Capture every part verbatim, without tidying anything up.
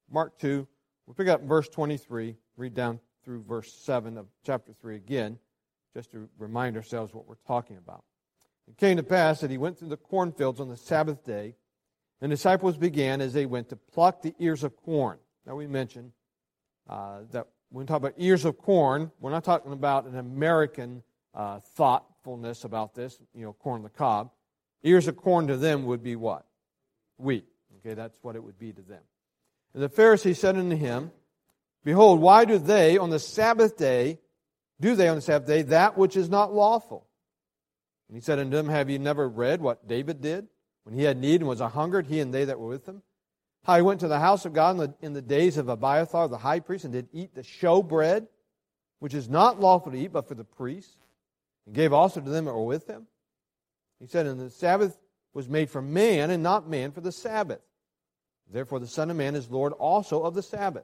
Mark two, we'll pick up verse twenty-three, read down through verse seven of chapter three again, just to remind ourselves what we're talking about. It came to pass that he went through the cornfields on the Sabbath day, and the disciples began as they went to pluck the ears of corn. Now we mentioned uh, that when we talk about ears of corn, we're not talking about an American uh, thoughtfulness about this, you know, corn on the cob. Ears of corn to them would be what? Wheat. Okay, that's what it would be to them. And the Pharisees said unto him, Behold, why do they on the Sabbath day, do they on the Sabbath day, that which is not lawful? And he said unto them, Have ye never read what David did? When he had need and was a hungered, he and they that were with him, how he went to the house of God in the, in the days of Abiathar the high priest, and did eat the showbread, which is not lawful to eat, but for the priests, and gave also to them that were with him. He said, And the Sabbath was made for man, and not man for the Sabbath. Therefore the Son of Man is Lord also of the Sabbath.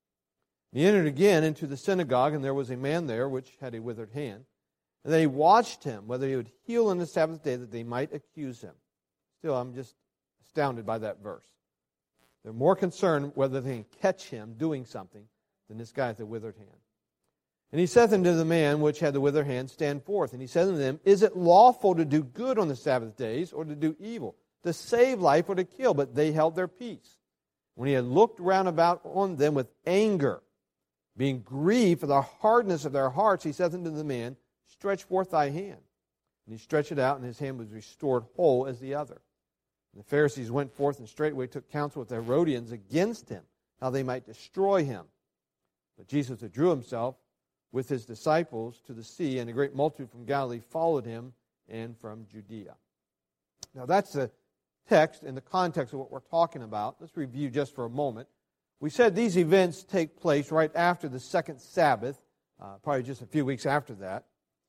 And he entered again into the synagogue, and there was a man there which had a withered hand. And they watched him, whether he would heal on the Sabbath day, that they might accuse him. Still, I'm just astounded by that verse. They're more concerned whether they can catch him doing something than this guy with the withered hand. And he saith unto the man which had the withered hand, Stand forth. And he said unto them, Is it lawful to do good on the Sabbath days, or to do evil, to save life, or to kill? But they held their peace. When he had looked round about on them with anger, being grieved for the hardness of their hearts, he saith unto the man, Stretch forth thy hand. And he stretched it out, and his hand was restored whole as the other. And the Pharisees went forth and straightway took counsel with the Herodians against him, how they might destroy him. But Jesus withdrew himself with his disciples to the sea, and a great multitude from Galilee followed him, and from Judea. Now that's the text in the context of what we're talking about. Let's review just for a moment. We said these events take place right after the second Sabbath, uh, probably just a few weeks after that.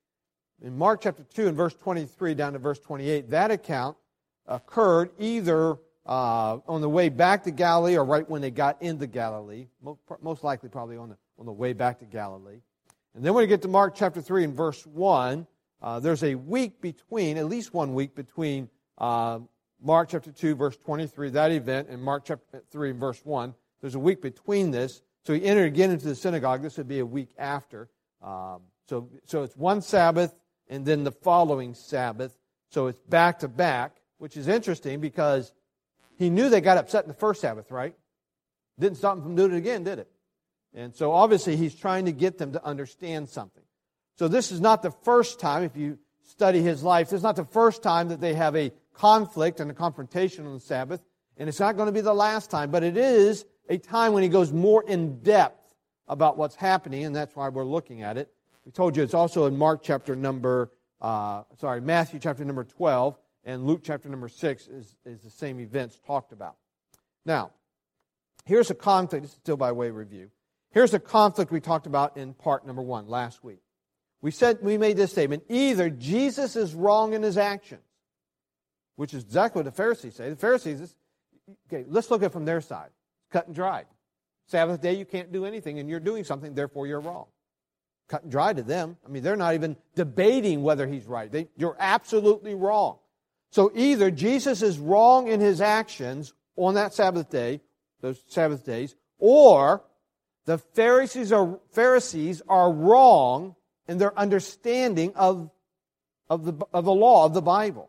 In Mark chapter two and verse twenty-three down to verse twenty-eight, that account occurred either uh, on the way back to Galilee or right when they got into Galilee, most likely probably on the, on the way back to Galilee. And then when we get to Mark chapter three and verse one, uh, there's a week between, at least one week between uh, Mark chapter two, verse twenty-three, that event, and Mark chapter three and verse one. There's a week between this. So he entered again into the synagogue. This would be a week after. Um, so, so it's one Sabbath and then the following Sabbath. So it's back to back, which is interesting because he knew they got upset in the first Sabbath, right? Didn't stop them from doing it again, did it? And so obviously he's trying to get them to understand something. So this is not the first time, if you study his life, this is not the first time that they have a conflict and a confrontation on the Sabbath. And it's not going to be the last time, but it is a time when he goes more in depth about what's happening, and that's why we're looking at it. We told you it's also in Mark chapter number, uh, sorry, Matthew chapter number twelve, and Luke chapter number six is, is the same events talked about. Now, here's a conflict, this is still by way of review. Here's a conflict we talked about in part number one last week. We said, we made this statement, either Jesus is wrong in his actions, which is exactly what the Pharisees say. The Pharisees, okay, let's look at it from their side. Cut and dried. Sabbath day, you can't do anything, and you're doing something, therefore you're wrong. Cut and dry to them. I mean, they're not even debating whether he's right. They, you're absolutely wrong. So either Jesus is wrong in his actions on that Sabbath day, those Sabbath days, or the Pharisees are, Pharisees are wrong in their understanding of, of, the, of the law, of the Bible.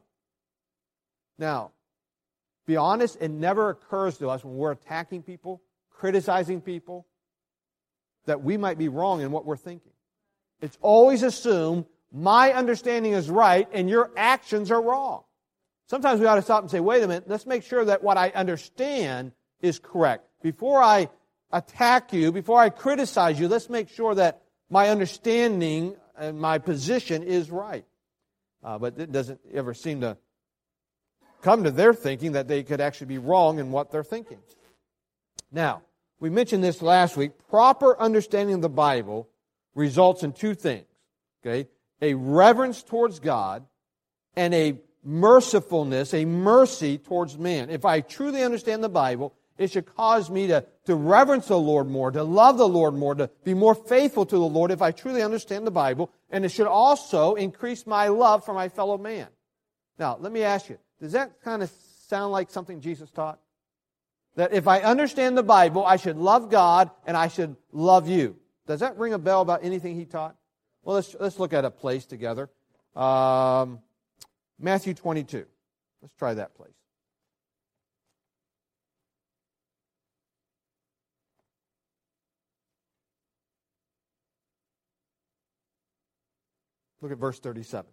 Now, be honest, it never occurs to us when we're attacking people, criticizing people, that we might be wrong in what we're thinking. It's always assumed my understanding is right and your actions are wrong. Sometimes we ought to stop and say, wait a minute, let's make sure that what I understand is correct. Before I attack you, before I criticize you, let's make sure that my understanding and my position is right. Uh, but it doesn't ever seem to come to their thinking that they could actually be wrong in what they're thinking. Now, we mentioned this last week. Proper understanding of the Bible results in two things. Okay? A reverence towards God and a mercifulness, a mercy towards man. If I truly understand the Bible, it should cause me to, to reverence the Lord more, to love the Lord more, to be more faithful to the Lord if I truly understand the Bible. And it should also increase my love for my fellow man. Now, let me ask you, does that kind of sound like something Jesus taught? That if I understand the Bible, I should love God and I should love you. Does that ring a bell about anything he taught? Well, let's, let's look at a place together. Um, Matthew twenty-two. Let's try that place. Look at verse thirty-seven.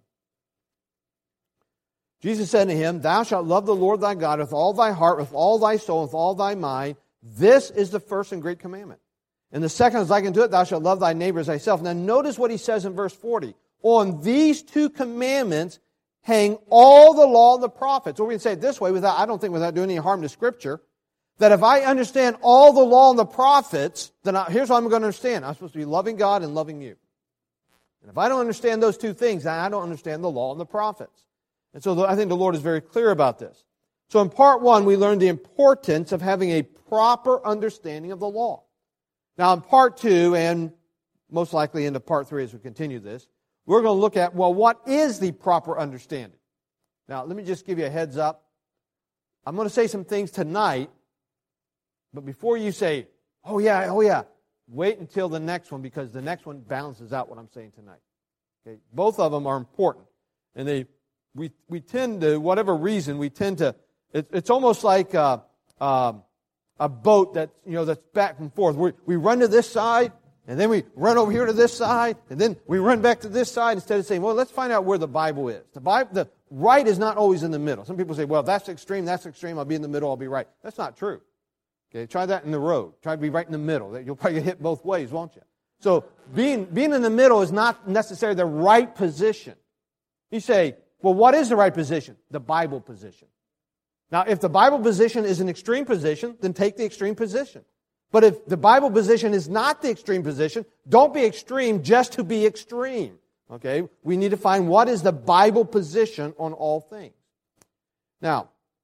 Jesus said to him, Thou shalt love the Lord thy God with all thy heart, with all thy soul, with all thy mind. This is the first and great commandment. And the second is like unto it, Thou shalt love thy neighbor as thyself. Now notice what he says in verse forty. On these two commandments hang all the law and the prophets. Or we can say it this way, without I don't think without doing any harm to Scripture, that if I understand all the law and the prophets, then I, here's what I'm going to understand. I'm supposed to be loving God and loving you. And if I don't understand those two things, then I don't understand the law and the prophets. And so I think the Lord is very clear about this. So in part one, we learned the importance of having a proper understanding of the law. Now in part two, and most likely into part three as we continue this, we're going to look at, well, what is the proper understanding? Now, let me just give you a heads up. I'm going to say some things tonight, but before you say, oh yeah, oh yeah, wait until the next one, because the next one balances out what I'm saying tonight. Okay? Both of them are important. And they, we, we tend to, whatever reason, we tend to, it, it's almost like a, a, a boat that, you know, that's back and forth. We, we run to this side, and then we run over here to this side, and then we run back to this side instead of saying, well, let's find out where the Bible is. The Bible, the right is not always in the middle. Some people say, well, that's extreme, that's extreme, I'll be in the middle, I'll be right. That's not true. Okay, try that in the road. Try to be right in the middle. You'll probably get hit both ways, won't you? So being, being in the middle is not necessarily the right position. You say, well, what is the right position? The Bible position. Now, if the Bible position is an extreme position, then take the extreme position. But if the Bible position is not the extreme position, don't be extreme just to be extreme. Okay? We need to find what is the Bible position on all things. Now,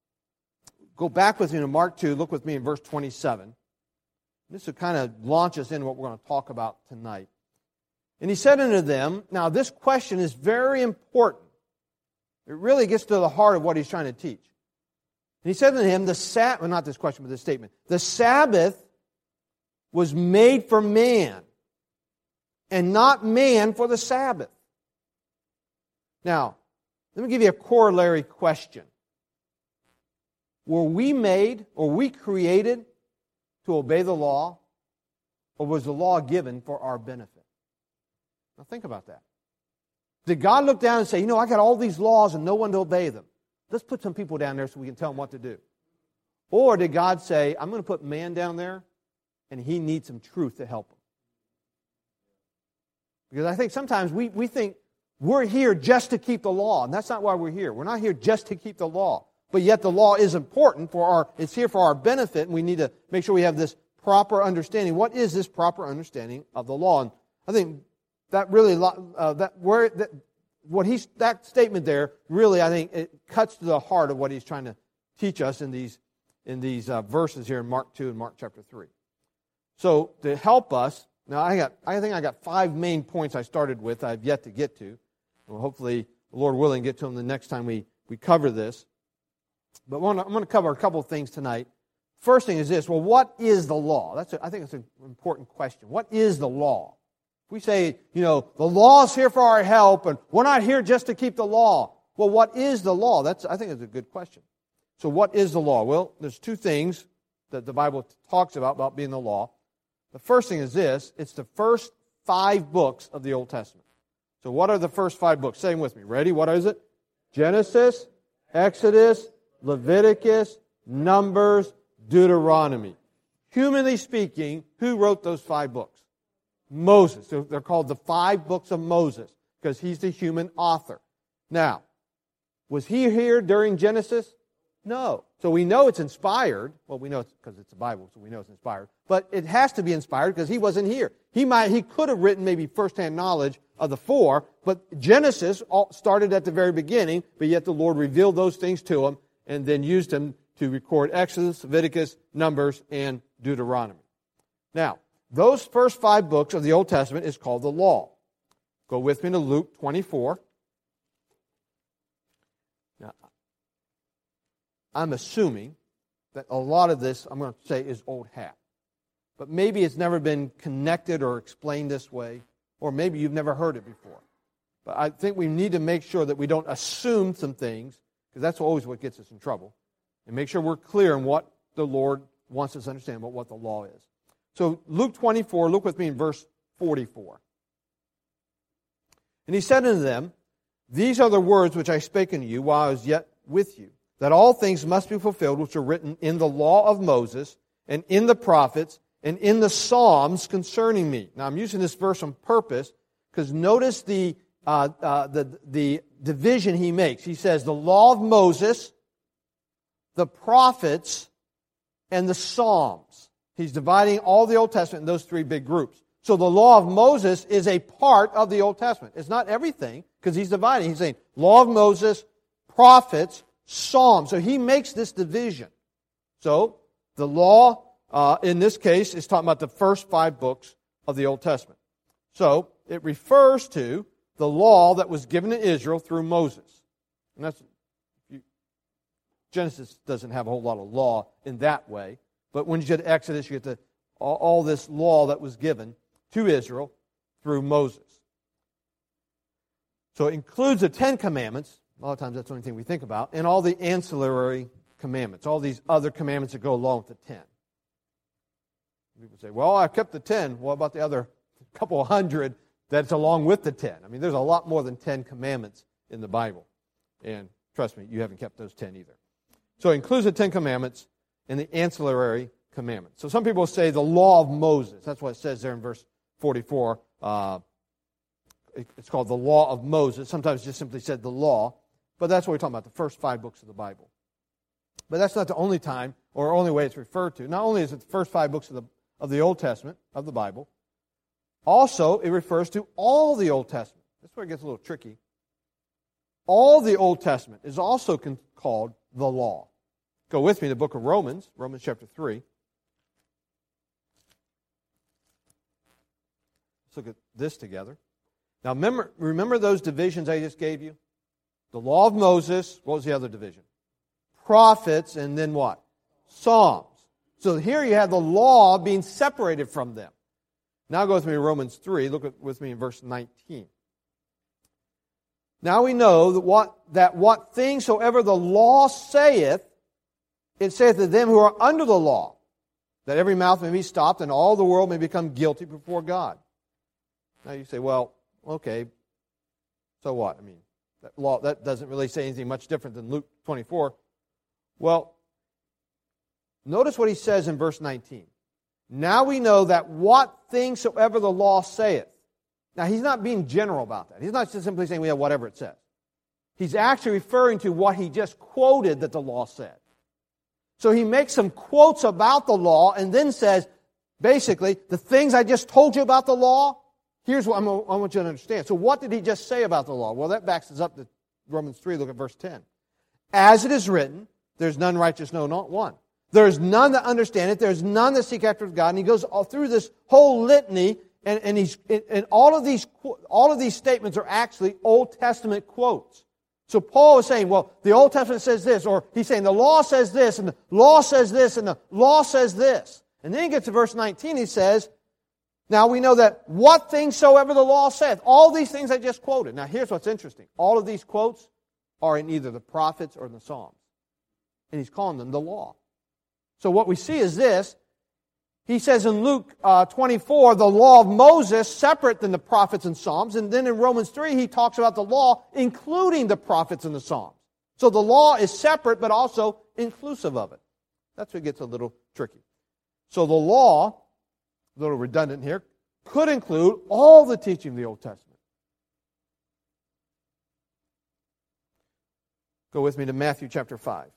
go back with me to Mark two. Look with me in verse twenty-seven. This will kind of launch us into what we're going to talk about tonight. And he said unto them, now this question is very important. It really gets to the heart of what he's trying to teach. And he said unto him, the Sabbath, well, not this question, but this statement, the Sabbath was made for man, and not man for the Sabbath. Now, let me give you a corollary question. Were we made, or we created, to obey the law, or was the law given for our benefit? Now think about that. Did God look down and say, you know, I got all these laws and no one to obey them. Let's put some people down there so we can tell them what to do. Or did God say, I'm going to put man down there and he needs some truth to help him? Because I think sometimes we, we think we're here just to keep the law, and that's not why we're here. We're not here just to keep the law. But yet the law is important for our, it's here for our benefit, and we need to make sure we have this proper understanding. What is this proper understanding of the law? And I think that really, uh, that where that, what he's that statement there really, I think, it cuts to the heart of what he's trying to teach us in these in these uh, verses here in Mark two and Mark chapter three. So to help us, now I got, I think I got five main points I started with. I've yet to get to. We'll hopefully, Lord willing, get to them the next time we we cover this. But I'm going to cover a couple of things tonight. First thing is this. Well, what is the law? That's a, I think it's an important question. What is the law? If we say, you know, the law is here for our help, and we're not here just to keep the law. Well, what is the law? That's I think it's a good question. So what is the law? Well, there's two things that the Bible talks about, about being the law. The first thing is this. It's the first five books of the Old Testament. So what are the first five books? Say them with me. Ready? What is it? Genesis, Exodus, Leviticus, Numbers, Deuteronomy. Humanly speaking, who wrote those five books? Moses. So they're called the five books of Moses because he's the human author. Now, was he here during Genesis? No. So we know it's inspired. Well, we know it's because it's the Bible, so we know it's inspired. But it has to be inspired because he wasn't here. He might, he could have written maybe firsthand knowledge of the four, but Genesis started at the very beginning, but yet the Lord revealed those things to him and then used him to record Exodus, Leviticus, Numbers, and Deuteronomy. Now, those first five books of the Old Testament is called the law. Go with me to Luke twenty-four. Now, I'm assuming that a lot of this, I'm going to say, is old hat. But maybe it's never been connected or explained this way, or maybe you've never heard it before. But I think we need to make sure that we don't assume some things, because that's always what gets us in trouble, and make sure we're clear on what the Lord wants us to understand about what the law is. So Luke twenty-four, look with me in verse forty-four. And he said unto them, These are the words which I spake unto you while I was yet with you, that all things must be fulfilled which are written in the law of Moses, and in the prophets, and in the Psalms concerning me. Now I'm using this verse on purpose, because notice the, uh, uh, the, the division he makes. He says the law of Moses, the prophets, and the Psalms. He's dividing all the Old Testament in those three big groups. So the law of Moses is a part of the Old Testament. It's not everything, because he's dividing. He's saying law of Moses, prophets, Psalms. So he makes this division. So the law, uh, in this case, is talking about the first five books of the Old Testament. So it refers to the law that was given to Israel through Moses. And that's you, Genesis doesn't have a whole lot of law in that way. But when you get to Exodus, you get to all, all this law that was given to Israel through Moses. So it includes the Ten Commandments. A lot of times that's the only thing we think about. And all the ancillary commandments. All these other commandments that go along with the ten. People say, well, I've kept the ten. What about the other couple of hundred that's along with the ten? I mean, there's a lot more than ten commandments in the Bible. And trust me, you haven't kept those ten either. So it includes the Ten Commandments and the ancillary commandments. So some people say the law of Moses. That's what it says there in verse forty-four. Uh, it's called the law of Moses. Sometimes just simply said the law. But that's what we're talking about, the first five books of the Bible. But that's not the only time or only way it's referred to. Not only is it the first five books of the, of the Old Testament, of the Bible, also it refers to all the Old Testament. That's where it gets a little tricky. All the Old Testament is also con- called the law. Go with me to the book of Romans, Romans chapter three. Let's look at this together. Now remember, remember those divisions I just gave you? The law of Moses, what was the other division? Prophets, and then what? Psalms. So here you have the law being separated from them. Now go with me to Romans three. Look at, with me in verse nineteen. Now we know that what, that what things soever the law saith, it saith to them who are under the law, that every mouth may be stopped and all the world may become guilty before God. Now you say, well, okay, so what? I mean, that law that doesn't really say anything much different than Luke twenty-four. Well, notice what he says in verse nineteen. Now we know that what things soever the law saith. Now he's not being general about that. He's not just simply saying we have whatever it says. He's actually referring to what he just quoted that the law said. So he makes some quotes about the law and then says, basically, the things I just told you about the law, here's what I'm, I want you to understand. So what did he just say about the law? Well, that backs us up to Romans three. Look at verse ten. As it is written, there's none righteous, no, not one. There's none that understand it. There's none that seek after God. And he goes all through this whole litany, and, and he's and all of these all of these statements are actually Old Testament quotes. So Paul is saying, well, the Old Testament says this, or he's saying the law says this, and the law says this, and the law says this. And then he gets to verse nineteen, he says, now we know that what things soever the law saith, all these things I just quoted. Now here's what's interesting. All of these quotes are in either the prophets or the Psalms. And he's calling them the law. So what we see is this. He says in Luke uh, twenty-four, the law of Moses separate than the prophets and Psalms. And then in Romans three, he talks about the law including the prophets and the Psalms. So the law is separate but also inclusive of it. That's where it gets a little tricky. So the law, a little redundant here, could include all the teaching of the Old Testament. Go with me to Matthew chapter five.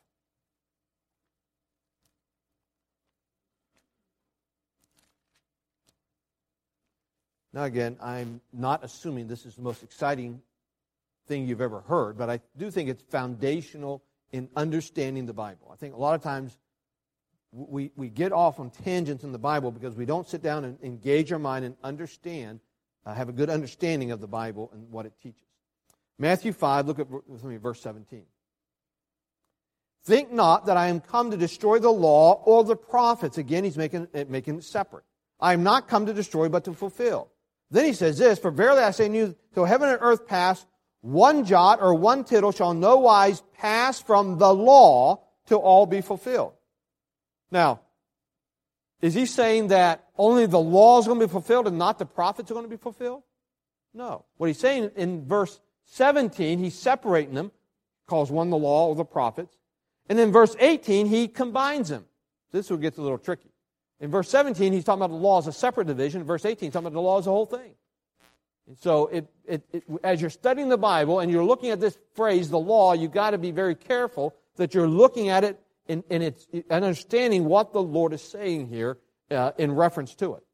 Now again, I'm not assuming this is the most exciting thing you've ever heard, but I do think it's foundational in understanding the Bible. I think a lot of times we, we get off on tangents in the Bible because we don't sit down and engage our mind and understand, uh, have a good understanding of the Bible and what it teaches. Matthew five, look at with me, verse seventeen. Think not that I am come to destroy the law or the prophets. Again, he's making it, making it separate. I am not come to destroy, but to fulfill. Then he says this, for verily I say unto you, till heaven and earth pass, one jot or one tittle shall no wise pass from the law till all be fulfilled. Now, is he saying that only the law is going to be fulfilled and not the prophets are going to be fulfilled? No. What he's saying in verse seventeen, he's separating them, calls one the law or the prophets. And in verse eighteen, he combines them. This is where it gets a little tricky. In verse seventeen, he's talking about the law as a separate division. In verse eighteen, he's talking about the law as a whole thing. And so it, it, it, as you're studying the Bible and you're looking at this phrase, the law, you've got to be very careful that you're looking at it in, in its, and understanding what the Lord is saying here uh, in reference to it.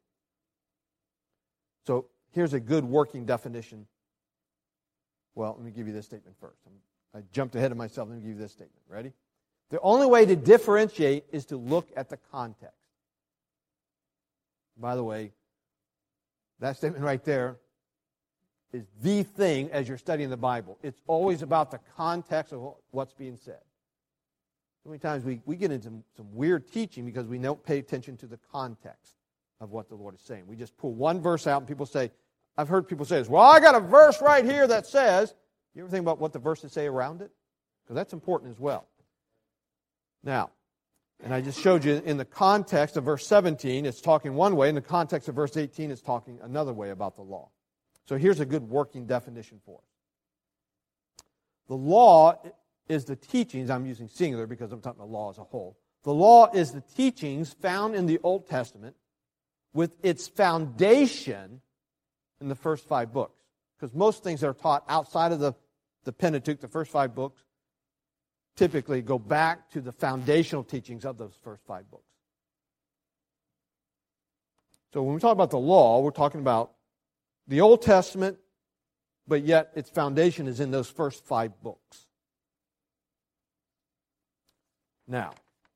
So here's a good working definition. Well, let me give you this statement first. I jumped ahead of myself. Let me give you this statement. Ready? The only way to differentiate is to look at the context. By the way, that statement right there is the thing as you're studying the Bible. It's always about the context of what's being said. So many times we, we get into some weird teaching because we don't pay attention to the context of what the Lord is saying. We just pull one verse out and people say, I've heard people say this, well, I got a verse right here that says, you ever think about what the verses say around it? Because that's important as well. Now, and I just showed you in the context of verse seventeen, it's talking one way. In the context of verse eighteen, it's talking another way about the law. So here's a good working definition for it. The law is the teachings, I'm using singular because I'm talking about the law as a whole. The law is the teachings found in the Old Testament with its foundation in the first five books. Because most things that are taught outside of the, the Pentateuch, the first five books, typically go back to the foundational teachings of those first five books. So when we talk about the law, we're talking about the Old Testament, but yet its foundation is in those first five books. Now,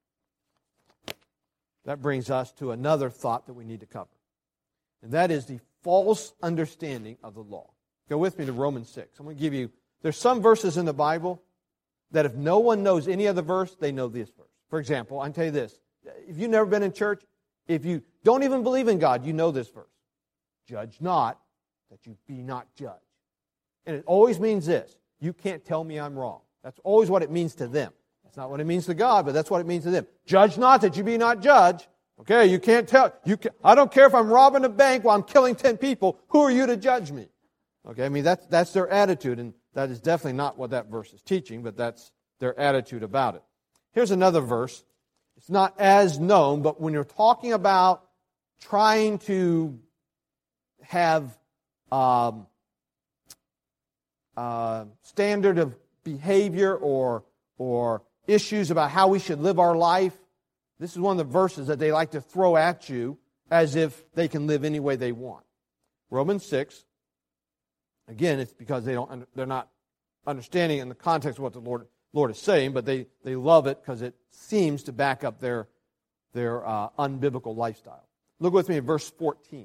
that brings us to another thought that we need to cover. And that is the false understanding of the law. Go with me to Romans six. I'm going to give you, there's some verses in the Bible that if no one knows any other verse, they know this verse. For example, I can tell you this. If you've never been in church, if you don't even believe in God, you know this verse. Judge not, that you be not judged. And it always means this. You can't tell me I'm wrong. That's always what it means to them. That's not what it means to God, but that's what it means to them. Judge not, that you be not judged. Okay, you can't tell. You can, I don't care if I'm robbing a bank while I'm killing ten people. Who are you to judge me? Okay, I mean, that's, that's their attitude, and that is definitely not what that verse is teaching, but that's their attitude about it. Here's another verse. It's not as known, but when you're talking about trying to have um, uh, standard of behavior or, or issues about how we should live our life, this is one of the verses that they like to throw at you as if they can live any way they want. Romans six. Again, it's because they don't, they're not understanding in the context of what the Lord, Lord is saying, but they, they love it because it seems to back up their, their uh, unbiblical lifestyle. Look with me at verse fourteen.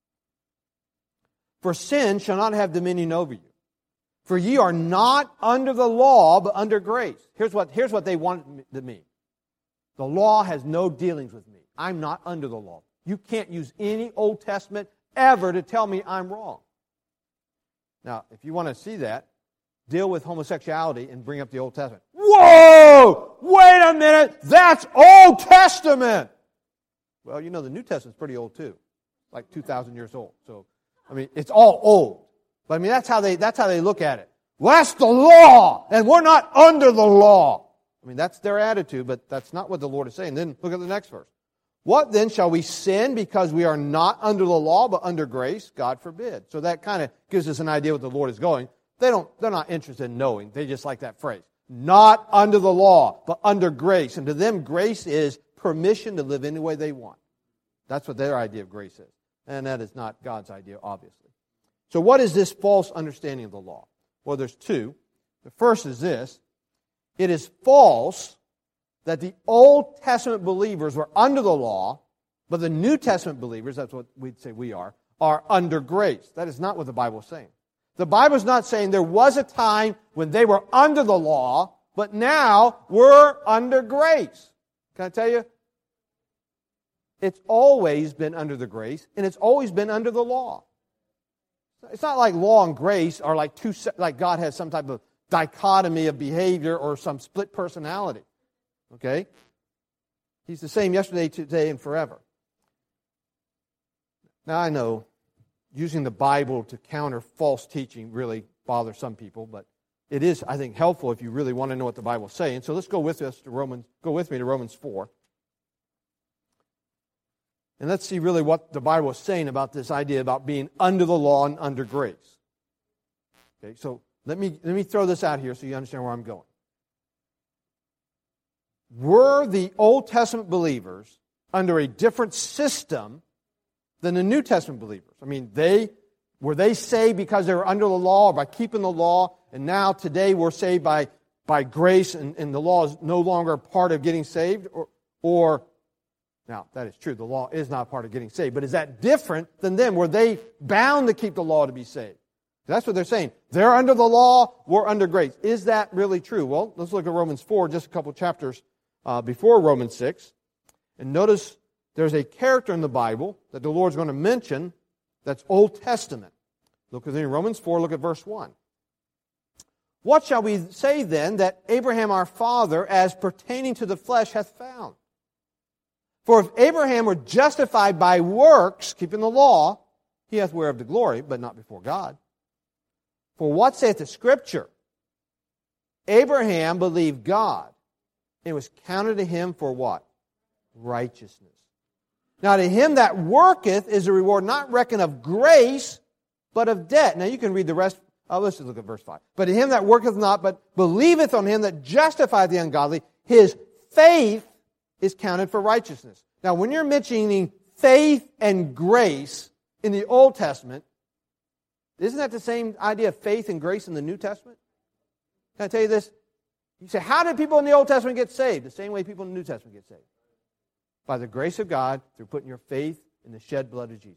For sin shall not have dominion over you. For ye are not under the law, but under grace. Here's what, here's what they want to mean. The law has no dealings with me. I'm not under the law. You can't use any Old Testament ever to tell me I'm wrong. Now, if you want to see that, deal with homosexuality and bring up the Old Testament. Whoa! Wait a minute! That's Old Testament! Well, you know the New Testament's pretty old too. Like two thousand years old. So, I mean, it's all old. But I mean, that's how they, that's how they look at it. Well, that's the law! And we're not under the law! I mean, that's their attitude, but that's not what the Lord is saying. Then look at the next verse. What then, shall we sin because we are not under the law but under grace? God forbid. So that kind of gives us an idea what the Lord is going. They don't, they're not interested in knowing. They just like that phrase. Not under the law, but under grace. And to them, grace is permission to live any way they want. That's what their idea of grace is. And that is not God's idea, obviously. So what is this false understanding of the law? Well, there's two. The first is this. It is false that the Old Testament believers were under the law, but the New Testament believers, that's what we'd say we are, are under grace. That is not what the Bible is saying. The Bible is not saying there was a time when they were under the law, but now we're under grace. Can I tell you? It's always been under the grace, and it's always been under the law. It's not like law and grace are like two, like God has some type of dichotomy of behavior or some split personality. Okay? He's the same yesterday, today, and forever. Now I know using the Bible to counter false teaching really bothers some people, but it is, I think, helpful if you really want to know what the Bible is saying. So let's go with us to Romans. Go with me to Romans four. And let's see really what the Bible is saying about this idea about being under the law and under grace. Okay, so let me let me throw this out here so you understand where I'm going. Were the Old Testament believers under a different system than the New Testament believers? I mean, they were they saved because they were under the law or by keeping the law, and now today we're saved by, by grace and, and the law is no longer a part of getting saved? Or, or Now, that is true. The law is not part of getting saved. But is that different than them? Were they bound to keep the law to be saved? That's what they're saying. They're under the law, we're under grace. Is that really true? Well, let's look at Romans four, just a couple chapters uh, before Romans six. And notice there's a character in the Bible that the Lord's going to mention that's Old Testament. Look within Romans four, look at verse one. What shall we say then that Abraham our father, as pertaining to the flesh, hath found? For if Abraham were justified by works, keeping the law, he hath whereof the glory, but not before God. For what saith the Scripture? Abraham believed God, and it was counted to him for what? Righteousness. Now to him that worketh is a reward not reckoned of grace, but of debt. Now you can read the rest. Oh, let's just look at verse five. But to him that worketh not, but believeth on him that justifieth the ungodly, his faith is counted for righteousness. Now, when you're mentioning faith and grace in the Old Testament, isn't that the same idea of faith and grace in the New Testament? Can I tell you this? You say, how did people in the Old Testament get saved? The same way people in the New Testament get saved. By the grace of God through putting your faith in the shed blood of Jesus.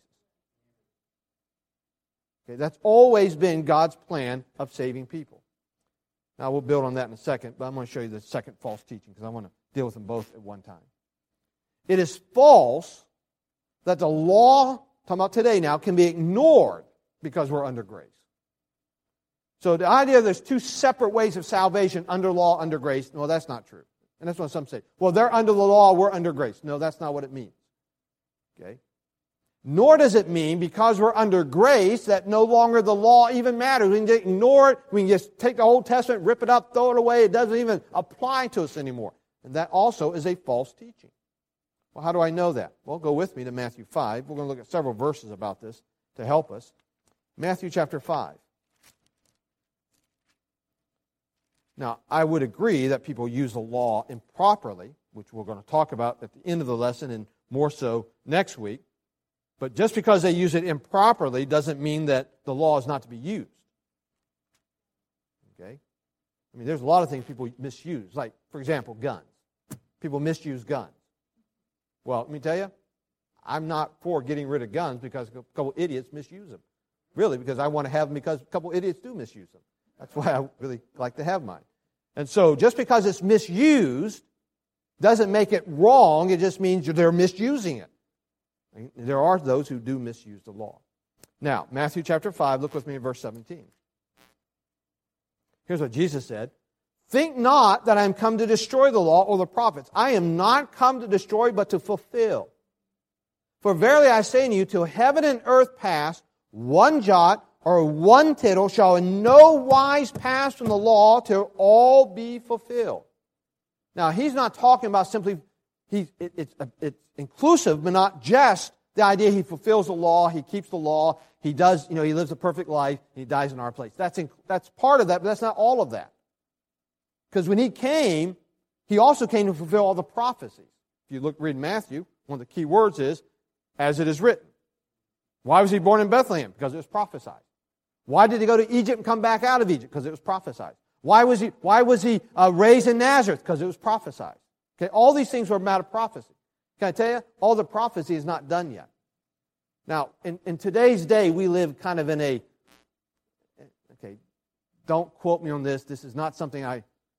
Okay, that's always been God's plan of saving people. Now, we'll build on that in a second, but I'm going to show you the second false teaching because I want to deal with them both at one time. It is false that the law, talking about today now, can be ignored because we're under grace. So the idea there's two separate ways of salvation, under law, under grace, well, that's not true. And that's what some say. Well, they're under the law, we're under grace. No, that's not what it means. Okay? Nor does it mean because we're under grace that no longer the law even matters. We can just ignore it. We can just take the Old Testament, rip it up, throw it away. It doesn't even apply to us anymore. And that also is a false teaching. Well, how do I know that? Well, go with me to Matthew five. We're going to look at several verses about this to help us. Matthew chapter five. Now, I would agree that people use the law improperly, which we're going to talk about at the end of the lesson and more so next week. But just because they use it improperly doesn't mean that the law is not to be used. Okay? I mean, there's a lot of things people misuse. Like, for example, guns. People misuse guns. Well, let me tell you, I'm not for getting rid of guns because a couple idiots misuse them. Really, because I want to have them because a couple idiots do misuse them. That's why I really like to have mine. And so just because it's misused doesn't make it wrong. It just means they're misusing it. There are those who do misuse the law. Now, Matthew chapter five, look with me at verse seventeen. Here's what Jesus said. Think not that I am come to destroy the law or the prophets. I am not come to destroy, but to fulfill. For verily I say unto you, till heaven and earth pass, one jot or one tittle shall in no wise pass from the law till all be fulfilled. Now, he's not talking about simply, he's, it, it's, it's inclusive, but not just the idea he fulfills the law, he keeps the law, he does, you know, he lives a perfect life, and he dies in our place. That's, in, that's part of that, but that's not all of that. Because when he came, he also came to fulfill all the prophecies. If you look, read Matthew, one of the key words is, as it is written. Why was he born in Bethlehem? Because it was prophesied. Why did he go to Egypt and come back out of Egypt? Because it was prophesied. Why was he, why was he uh, raised in Nazareth? Because it was prophesied. Okay, all these things were a matter of prophecy. Can I tell you? All the prophecy is not done yet. Now, in, in today's day, we live kind of in a, okay, don't quote me on this. This is not something I,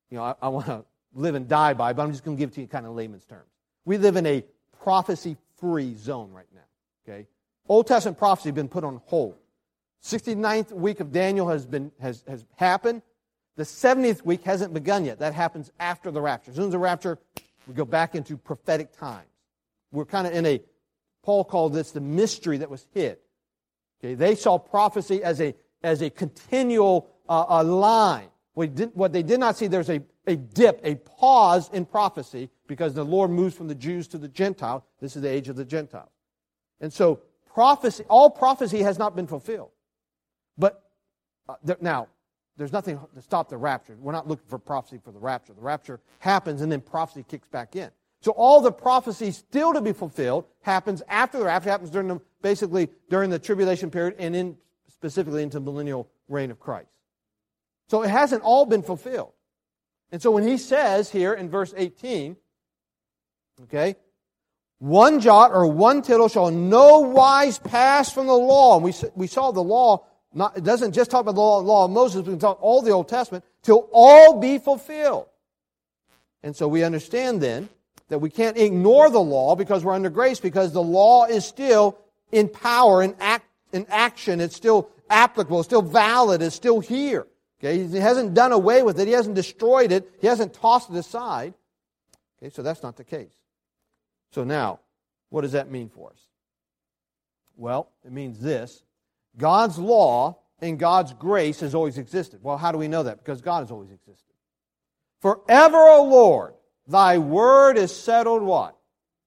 you know, I, I want to live and die by, but I'm just going to give it to you kind of layman's terms. We live in a prophecy-free zone right now. Okay, Old Testament prophecy has been put on hold. sixty-ninth week of Daniel has been has has happened. The seventieth week hasn't begun yet. That happens after the rapture. As soon as the rapture, we go back into prophetic times. We're kind of in a, Paul called this the mystery that was hid. Okay, they saw prophecy as a as a continual uh, a line. What, did, what they did not see, there's a, a dip, a pause in prophecy because the Lord moves from the Jews to the Gentiles. This is the age of the Gentiles. And so prophecy, all prophecy has not been fulfilled. But uh, there, now, there's nothing to stop the rapture. We're not looking for prophecy for the rapture. The rapture happens and then prophecy kicks back in. So all the prophecy still to be fulfilled happens after the rapture, happens during the, basically during the tribulation period and in specifically into the millennial reign of Christ. So it hasn't all been fulfilled. And so when he says here in verse eighteen, okay, one jot or one tittle shall no wise pass from the law. And we, we saw the law. Not, it doesn't just talk about the law, law of Moses, we can talk all the Old Testament, till all be fulfilled. And so we understand then that we can't ignore the law because we're under grace, because the law is still in power, in, act, in action, it's still applicable, it's still valid, it's still here. Okay? He hasn't done away with it, he hasn't destroyed it, he hasn't tossed it aside. Okay, so that's not the case. So now, what does that mean for us? Well, it means this. God's law and God's grace has always existed. Well, how do we know that? Because God has always existed. Forever, O Lord, thy word is settled what?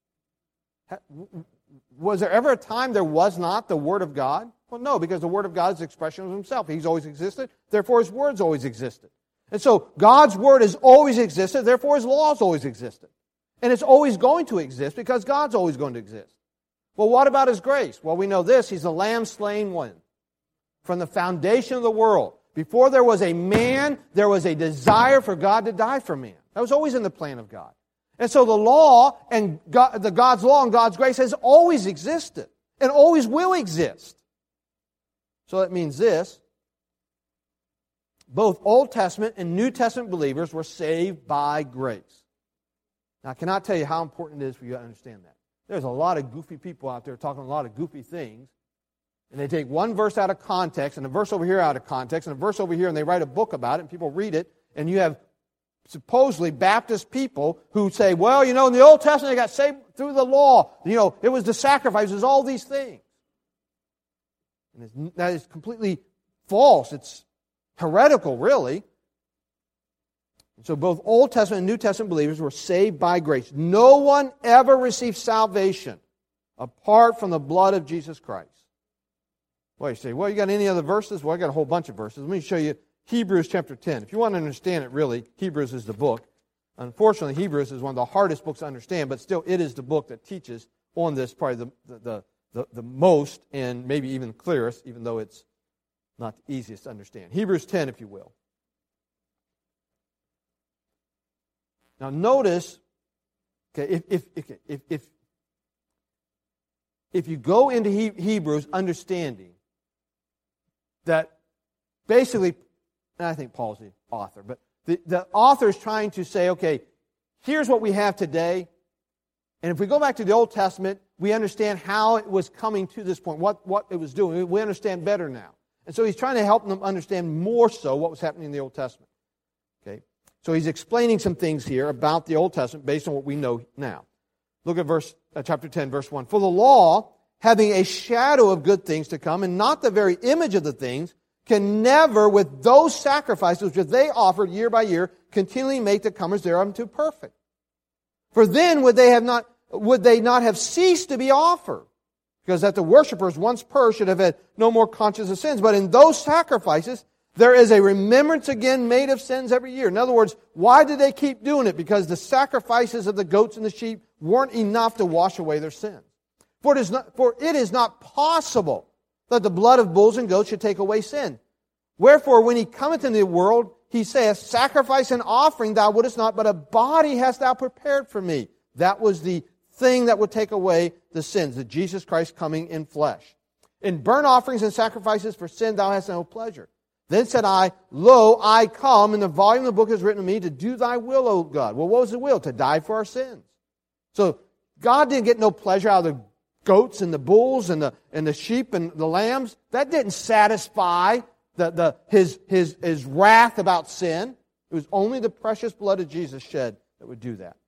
Was there ever a time there was not the word of God? Well, no, because the word of God is the expression of himself. He's always existed, therefore his word's always existed. And so God's word has always existed, therefore his law has always existed. And it's always going to exist because God's always going to exist. Well, what about his grace? Well, we know this. He's the lamb slain one. From the foundation of the world. Before there was a man, there was a desire for God to die for man. That was always in the plan of God. And so the law and God, the God's law and God's grace has always existed and always will exist. So that means this. Both Old Testament and New Testament believers were saved by grace. Now, I cannot tell you how important it is for you to understand that. There's a lot of goofy people out there talking a lot of goofy things, and they take one verse out of context, and a verse over here out of context, and a verse over here, and they write a book about it, and people read it, and you have supposedly Baptist people who say, well, you know, in the Old Testament they got saved through the law. You know, it was the sacrifices, all these things. And that is completely false. It's heretical, really. And so both Old Testament and New Testament believers were saved by grace. No one ever received salvation apart from the blood of Jesus Christ. Well, you say, well, you got any other verses? Well, I got a whole bunch of verses. Let me show you Hebrews chapter ten. If you want to understand it, really, Hebrews is the book. Unfortunately, Hebrews is one of the hardest books to understand, but still, it is the book that teaches on this, probably the, the, the, the most and maybe even clearest, even though it's not the easiest to understand. Hebrews ten, if you will. Now, notice, okay, if if if if, if, if you go into he, Hebrews understanding that basically, and I think Paul's the author, but the, the author is trying to say, okay, here's what we have today, and if we go back to the Old Testament, we understand how it was coming to this point, what, what it was doing. We understand better now. And so he's trying to help them understand more so what was happening in the Old Testament. Okay, so he's explaining some things here about the Old Testament based on what we know now. Look at verse uh, chapter ten, verse one. For the law, having a shadow of good things to come, and not the very image of the things, can never, with those sacrifices which they offered year by year, continually make the comers thereunto perfect. For then would they have not would they not have ceased to be offered? Because that the worshippers once purged should have had no more conscience of sins. But in those sacrifices, there is a remembrance again made of sins every year. In other words, why did they keep doing it? Because the sacrifices of the goats and the sheep weren't enough to wash away their sins. For it is not, for it is not possible that the blood of bulls and goats should take away sin. Wherefore, when he cometh into the world, he saith, sacrifice and offering thou wouldest not, but a body hast thou prepared for me. That was the thing that would take away the sins, the Jesus Christ coming in flesh. In burnt offerings and sacrifices for sin thou hast no pleasure. Then said I, Lo, I come, and the volume of the book is written to me to do thy will, O God. Well, what was the will? To die for our sins. So God didn't get no pleasure out of the goats and the bulls and the and the sheep and the lambs. That didn't satisfy the, the his his his wrath about sin. It was only the precious blood of Jesus shed that would do that.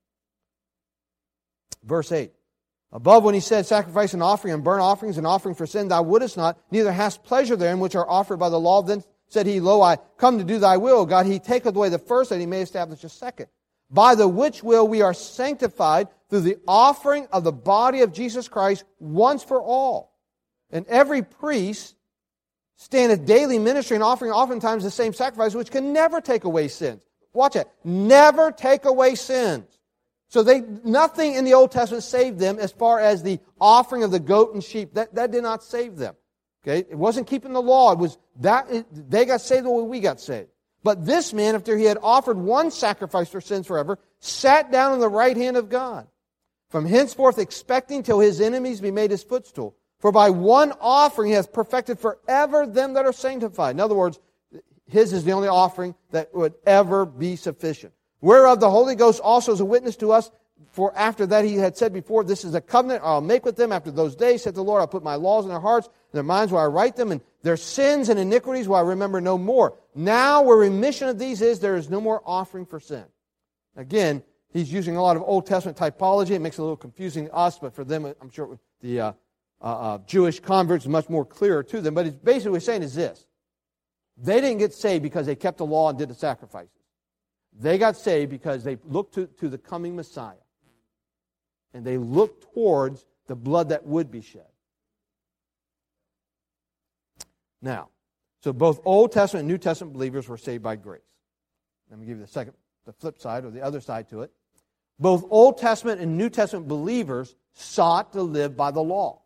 Verse eight. Above when he said, Sacrifice and offering and burnt offerings and offering for sin thou wouldest not, neither hast pleasure therein which are offered by the law. Then said he, Lo, I come to do thy will, God. He taketh away the first, that he may establish a second. By the which will we are sanctified through the offering of the body of Jesus Christ once for all. And every priest standeth daily ministering, offering oftentimes the same sacrifice, which can never take away sins. Watch it. Never take away sins. So they nothing in the Old Testament saved them as far as the offering of the goat and sheep. That, that did not save them. Okay? It wasn't keeping the law. It was that it, they got saved the way we got saved. But this man, after he had offered one sacrifice for sins forever, sat down on the right hand of God, from henceforth expecting till his enemies be made his footstool. For by one offering he hath perfected forever them that are sanctified. In other words, his is the only offering that would ever be sufficient. Whereof the Holy Ghost also is a witness to us, for after that he had said before, This is a covenant I'll make with them after those days, said the Lord, I'll put my laws in their hearts, and their minds will I write them, and their sins and iniquities will I remember no more. Now where remission of these is, there is no more offering for sin. Again, he's using a lot of Old Testament typology. It makes it a little confusing to us, but for them, I'm sure the uh, uh, uh, Jewish converts is much more clearer to them. But it's basically what he's saying is this. They didn't get saved because they kept the law and did the sacrifices. They got saved because they looked to, to the coming Messiah. And they looked towards the blood that would be shed. Now, so both Old Testament and New Testament believers were saved by grace. Let me give you the second, the flip side or the other side to it. Both Old Testament and New Testament believers sought to live by the law.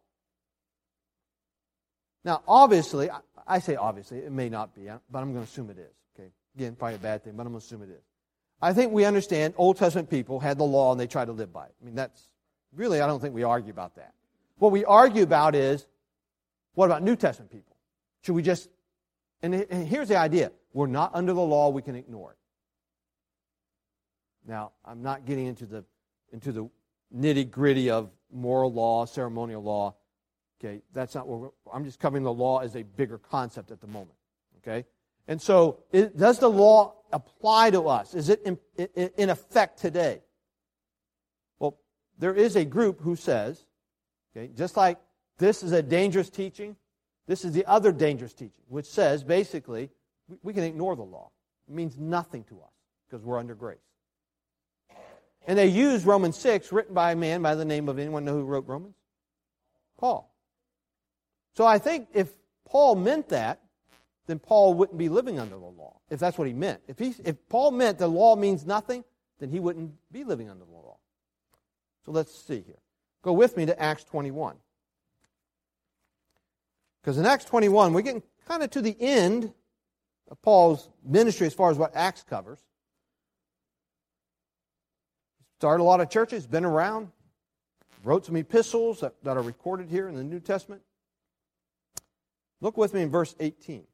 Now, obviously, I, I say obviously, it may not be, but I'm going to assume it is. Okay, again, probably a bad thing, but I'm going to assume it is. I think we understand Old Testament people had the law and they tried to live by it. I mean, that's really, I don't think we argue about that. What we argue about is, what about New Testament people? Should we just, and here's the idea, we're not under the law, we can ignore it. Now, I'm not getting into the into the nitty-gritty of moral law, ceremonial law. Okay, that's not what we're, I'm just covering the law as a bigger concept at the moment. Okay? And so, it, does the law apply to us? Is it in, in, in effect today? Well, there is a group who says, okay, just like this is a dangerous teaching, this is the other dangerous teaching, which says, basically, we, we can ignore the law. It means nothing to us because we're under grace. And they use Romans six, written by a man by the name of, anyone know who wrote Romans? Paul. So I think if Paul meant that, then Paul wouldn't be living under the law, if that's what he meant. If he, if Paul meant the law means nothing, then he wouldn't be living under the law. So let's see here. Go with me to Acts twenty-one. Because in Acts twenty-one, we're getting kind of to the end of Paul's ministry as far as what Acts covers. Started a lot of churches, been around, wrote some epistles that, that are recorded here in the New Testament. Look with me in verse eighteen.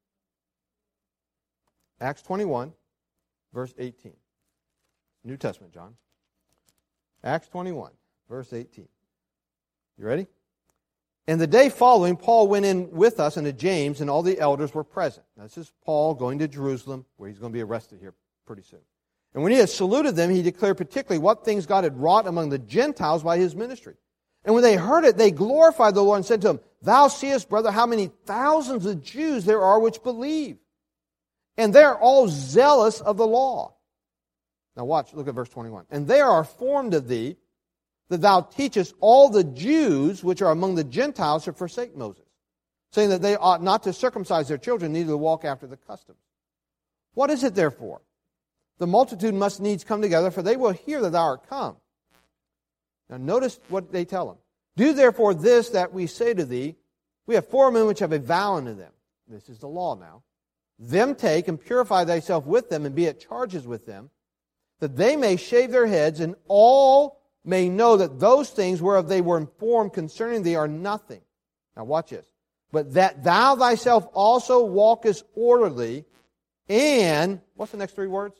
Acts twenty-one, verse eighteen. New Testament, John. Acts twenty-one, verse eighteen. You ready? And the day following, Paul went in with us unto James, and all the elders were present. Now, this is Paul going to Jerusalem, where he's going to be arrested here pretty soon. And when he had saluted them, he declared particularly what things God had wrought among the Gentiles by his ministry. And when they heard it, they glorified the Lord and said to him, Thou seest, brother, how many thousands of Jews there are which believe. And they are all zealous of the law. Now watch, look at verse twenty-one. And they are formed of thee, that thou teachest all the Jews which are among the Gentiles to forsake Moses, saying that they ought not to circumcise their children, neither to walk after the customs. What is it therefore? The multitude must needs come together, for they will hear that thou art come. Now notice what they tell him. Do therefore this that we say to thee, we have four men which have a vow unto them. This is the law now. Them take and purify thyself with them, and be at charges with them, that they may shave their heads, and all may know that those things whereof they were informed concerning thee are nothing. Now watch this. but that thou thyself also walkest orderly, and, what's the next three words?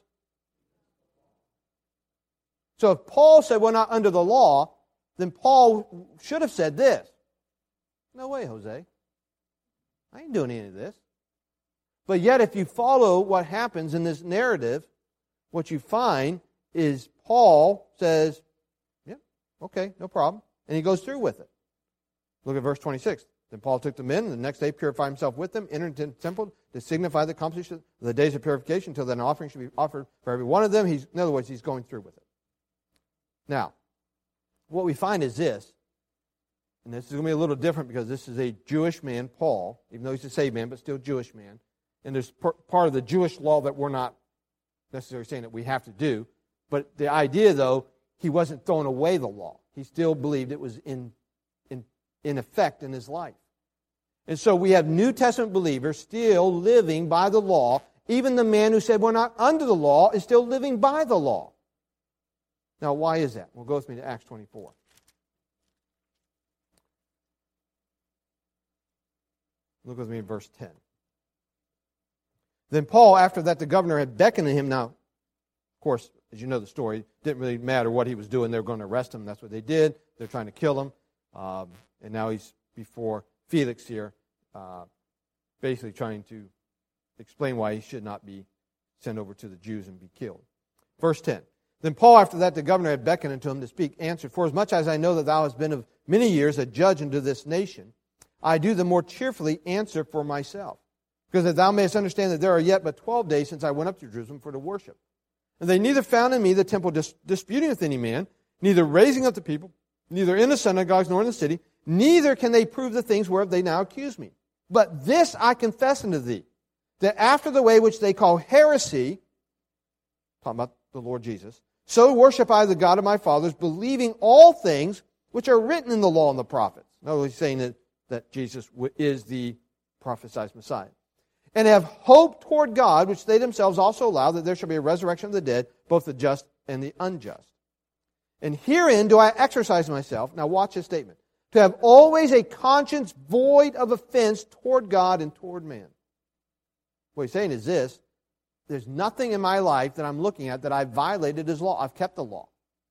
So if Paul said we're not under the law, then Paul should have said this. No way, Jose. I ain't doing any of this. But yet if you follow what happens in this narrative, what you find is Paul says, yeah, okay, no problem. And he goes through with it. Look at verse twenty-six. Then Paul took the men, and the next day purified himself with them, entered into the temple to signify the accomplishment of the days of purification, until then an offering should be offered for every one of them. He's, in other words, he's going through with it. Now, what we find is this, and this is going to be a little different because this is a Jewish man, Paul, even though he's a saved man, but still Jewish man. And there's part of the Jewish law that we're not necessarily saying that we have to do. But the idea, though, he wasn't throwing away the law. He still believed it was in, in, in effect in his life. And so we have New Testament believers still living by the law. Even the man who said we're not under the law is still living by the law. Now, why is that? Well, go with me to Acts twenty-four. Look with me in verse ten. Then Paul, after that the governor had beckoned to him, now, of course, as you know the story, it didn't really matter what he was doing. They were going to arrest him. That's what they did. They're trying to kill him. Um, and now he's before Felix here, uh, basically trying to explain why he should not be sent over to the Jews and be killed. Verse ten. Then Paul, after that the governor had beckoned unto him to speak, answered, For as much as I know that thou hast been of many years a judge unto this nation, I do the more cheerfully answer for myself. Because that thou mayest understand that there are yet but twelve days since I went up to Jerusalem for to worship. And they neither found in me the temple dis- disputing with any man, neither raising up the people, neither in the synagogues nor in the city, neither can they prove the things whereof they now accuse me. But this I confess unto thee, that after the way which they call heresy, talking about the Lord Jesus, so worship I the God of my fathers, believing all things which are written in the law and the prophets. No, he's saying that, that Jesus is the prophesied Messiah. And have hope toward God, which they themselves also allow, that there shall be a resurrection of the dead, both the just and the unjust. And herein do I exercise myself, now watch this statement, to have always a conscience void of offense toward God and toward man. What he's saying is this: there's nothing in my life that I'm looking at that I've violated his law. I've kept the law.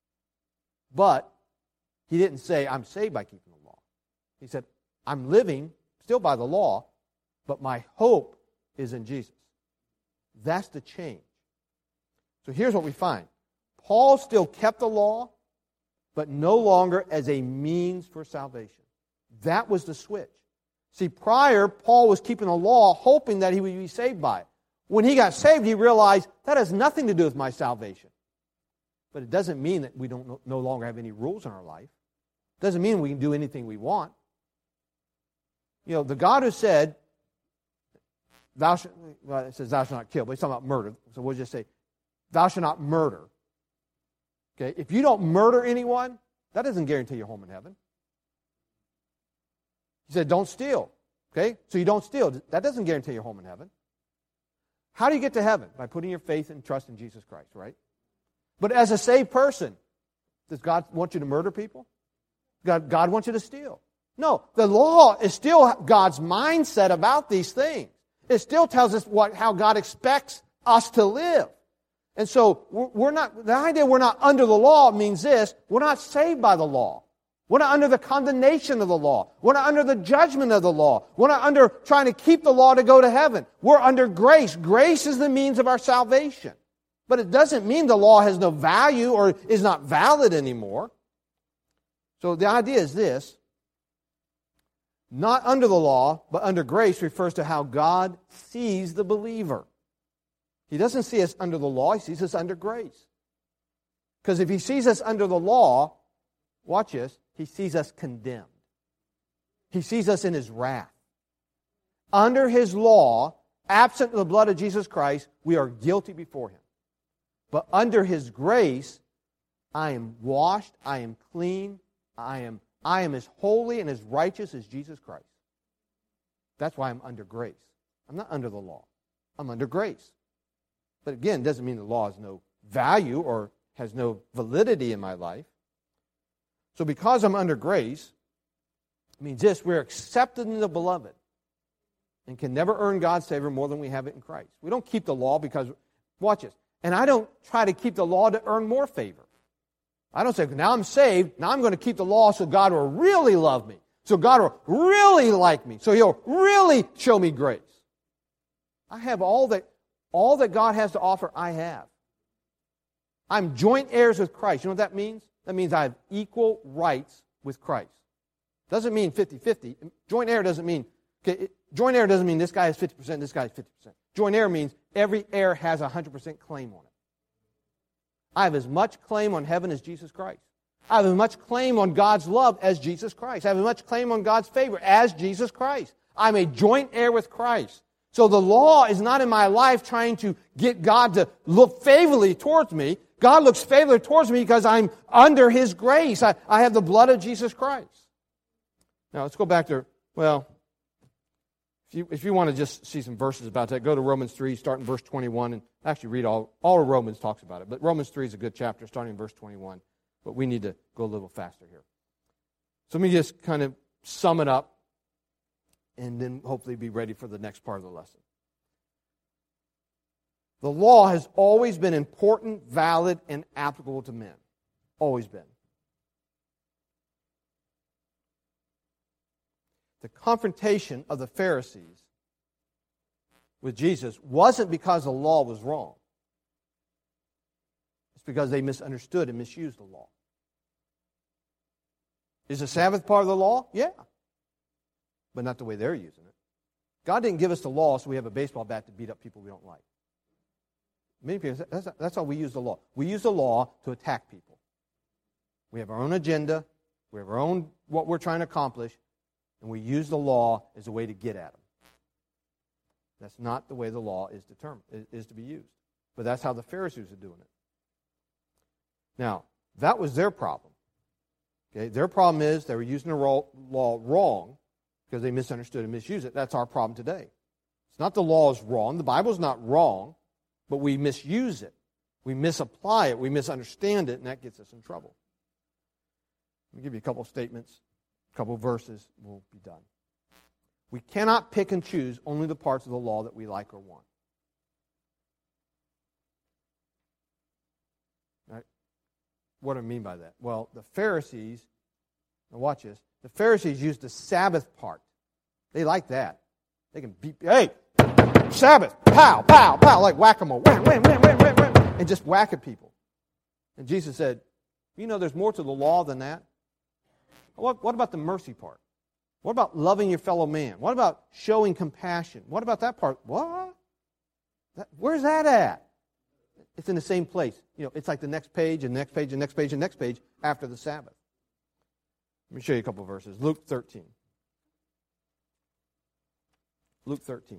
But he didn't say I'm saved by keeping the law. He said I'm living still by the law, but my hope is in Jesus. That's the change. So here's what we find. Paul still kept the law, but no longer as a means for salvation. That was the switch. See, prior, Paul was keeping the law, hoping that he would be saved by it. When he got saved, he realized that has nothing to do with my salvation. But it doesn't mean that we don't no longer have any rules in our life. It doesn't mean we can do anything we want. You know, the God who said, thou shalt, well, it says thou shalt not kill, but he's talking about murder. So we'll just say, thou shalt not murder. Okay, if you don't murder anyone, that doesn't guarantee your home in heaven. He said, don't steal. Okay, so you don't steal. That doesn't guarantee your home in heaven. How do you get to heaven? By putting your faith and trust in Jesus Christ, right? But as a saved person, does God want you to murder people? God, God wants you to steal. No, the law is still God's mindset about these things. It still tells us what how God expects us to live. And so we're not, the idea we're not under the law means this: we're not saved by the law. We're not under the condemnation of the law. We're not under the judgment of the law. We're not under trying to keep the law to go to heaven. We're under grace. Grace is the means of our salvation. But it doesn't mean the law has no value or is not valid anymore. So the idea is this: not under the law, but under grace refers to how God sees the believer. He doesn't see us under the law, he sees us under grace. Because if he sees us under the law, watch this, he sees us condemned. He sees us in his wrath. Under his law, absent of the blood of Jesus Christ, we are guilty before him. But under his grace, I am washed, I am clean, I am, I am as holy and as righteous as Jesus Christ. That's why I'm under grace. I'm not under the law. I'm under grace. But again, it doesn't mean the law has no value or has no validity in my life. So because I'm under grace, it means this: we're accepted in the beloved. and can never earn God's favor more than we have it in Christ. We don't keep the law because, watch this, and I don't try to keep the law to earn more favor. I don't say, now I'm saved, now I'm going to keep the law so God will really love me, so God will really like me, so He'll really show me grace. I have all that, all that God has to offer, I have. I'm joint heirs with Christ. You know what that means? That means I have equal rights with Christ. Doesn't mean fifty-fifty. Joint heir doesn't mean, okay, joint heir doesn't mean this guy has fifty percent, this guy has fifty percent. Joint heir means every heir has a one hundred percent claim on it. I have as much claim on heaven as Jesus Christ. I have as much claim on God's love as Jesus Christ. I have as much claim on God's favor as Jesus Christ. I'm a joint heir with Christ. So the law is not in my life trying to get God to look favorably towards me. God looks favorably towards me because I'm under His grace. I, I have the blood of Jesus Christ. Now let's go back to, well, if you, if you want to just see some verses about that, go to Romans three, start in verse twenty-one, and actually read all, all of Romans talks about it. But Romans three is a good chapter, starting in verse twenty-one. But we need to go a little faster here. So let me just kind of sum it up, and then hopefully be ready for the next part of the lesson. The law has always been important, valid, and applicable to men. Always been. The confrontation of the Pharisees with Jesus wasn't because the law was wrong. It's because they misunderstood and misused the law. Is the Sabbath part of the law? Yeah. But not the way they're using it. God didn't give us the law so we have a baseball bat to beat up people we don't like. Many people, that's, that's how we use the law. We use the law to attack people. We have our own agenda. We have our own, what we're trying to accomplish. And we use the law as a way to get at them. That's not the way the law is determined, is to be used. But that's how the Pharisees are doing it. Now, that was their problem. Okay, their problem is they were using the law wrong because they misunderstood and misused it. That's our problem today. It's not the law is wrong. The Bible's not wrong, but we misuse it. We misapply it. We misunderstand it, and that gets us in trouble. Let me give you a couple of statements, a couple of verses, we'll be done. We cannot pick and choose only the parts of the law that we like or want. Right? What do I mean by that? Well, the Pharisees, now watch this, the Pharisees used the Sabbath part. They like that. They can beat, hey, Sabbath, pow, pow, pow, like whack-a-mole, wham, wham, wham, wham, wham, wham, and just whack at people. And Jesus said, you know there's more to the law than that. What, what about the mercy part? What about loving your fellow man? What about showing compassion? What about that part? What? That, where's that at? It's in the same place. You know, it's like the next page and next page and next page and next page after the Sabbath. Let me show you a couple of verses. Luke thirteen. Luke thirteen.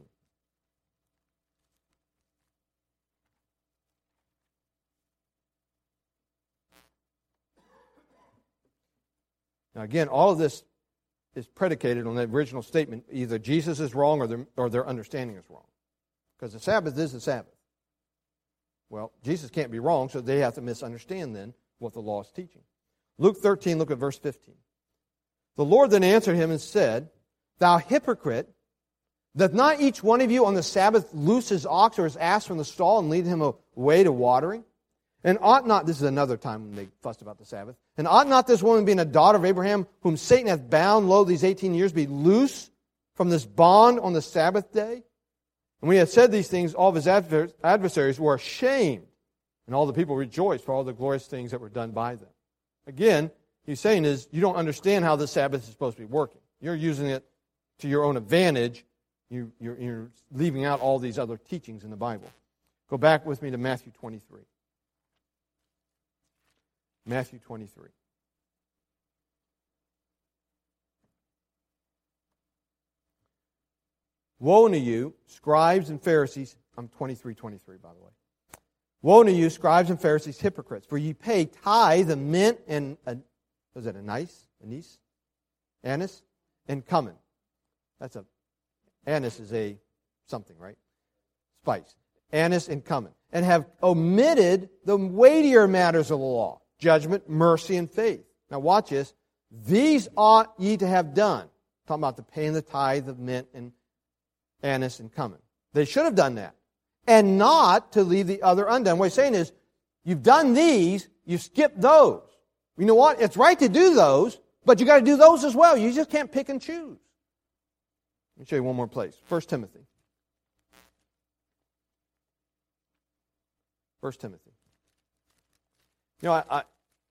Now again, all of this is predicated on the original statement. Either Jesus is wrong or their, or their understanding is wrong. Because the Sabbath is the Sabbath. Well, Jesus can't be wrong, so they have to misunderstand then what the law is teaching. Luke thirteen, look at verse fifteen. The Lord then answered him and said, Thou hypocrite, doth not each one of you on the Sabbath loose his ox or his ass from the stall and lead him away to watering? And ought not, this is another time when they fussed about the Sabbath, and ought not this woman, being a daughter of Abraham, whom Satan hath bound, lo, these eighteen years, be loose from this bond on the Sabbath day? And when he had said these things, all of his adversaries were ashamed, and all the people rejoiced for all the glorious things that were done by them. Again, he's saying is, you don't understand how the Sabbath is supposed to be working. You're using it to your own advantage. You, you're, you're leaving out all these other teachings in the Bible. Go back with me to Matthew twenty-three. Matthew twenty-three. Woe unto you, scribes and Pharisees. I'm twenty-three twenty-three, by the way. Woe unto you, scribes and Pharisees, hypocrites, for ye pay tithe and mint and, a, was it anise? Anise? Anise? And cumin. That's a, anise is a something, right? Spice. Anise and cumin. And have omitted the weightier matters of the law. Judgment, mercy, and faith. Now watch this. These ought ye to have done. Talking about the paying the tithe of mint and anise, and cumin. They should have done that. And not to leave the other undone. What he's saying is, you've done these, you skipped those. You know what? It's right to do those, but you got to do those as well. You just can't pick and choose. Let me show you one more place. First Timothy. First Timothy. You know, I, I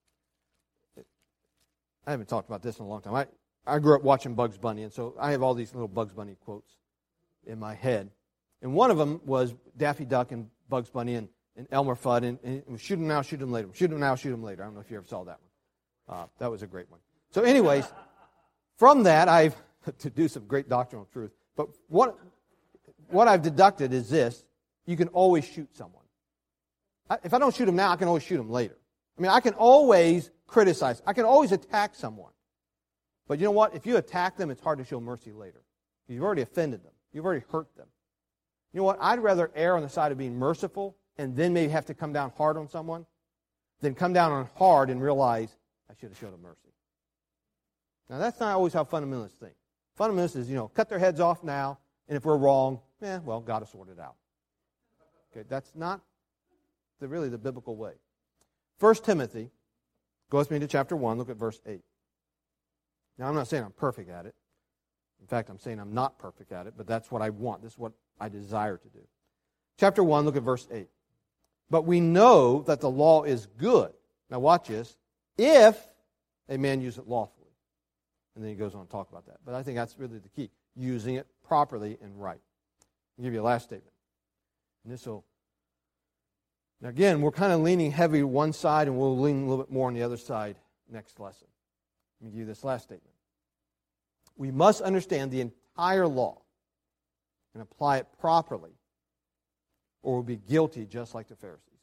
I haven't talked about this in a long time. I, I grew up watching Bugs Bunny, and so I have all these little Bugs Bunny quotes in my head. And one of them was Daffy Duck and Bugs Bunny and, and Elmer Fudd, and, and it was shoot him now, shoot him later. Shoot him now, shoot him later. I don't know if you ever saw that one. Uh, that was a great one. So anyways, from that, I've, to do some great doctrinal truth, but what, what I've deducted is this: you can always shoot someone. I, if I don't shoot him now, I can always shoot him later. I mean, I can always criticize. I can always attack someone. But you know what? If you attack them, it's hard to show mercy later. You've already offended them. You've already hurt them. You know what? I'd rather err on the side of being merciful and then maybe have to come down hard on someone than come down on hard and realize I should have showed them mercy. Now, that's not always how fundamentalists think. Fundamentalists is, you know, cut their heads off now, and if we're wrong, eh, well, God will sort it out. Okay, that's not the, really the biblical way. First Timothy, go with me to chapter one, look at verse eight. Now, I'm not saying I'm perfect at it. In fact, I'm saying I'm not perfect at it, but that's what I want. This is what I desire to do. Chapter one, look at verse eight. But we know that the law is good. Now watch this. If a man use it lawfully. And then he goes on to talk about that. But I think that's really the key. Using it properly and right. I'll give you a last statement. And this will... Now again, we're kind of leaning heavy to one side, and we'll lean a little bit more on the other side next lesson. Let me give you this last statement. We must understand the entire law and apply it properly, or we'll be guilty just like the Pharisees.